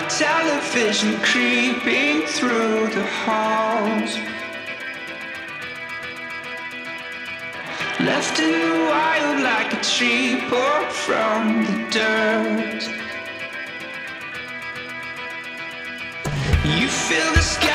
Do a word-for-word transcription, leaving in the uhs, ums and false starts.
Television creeping through the halls, left in the wild like a tree born from the dirt. You feel the sky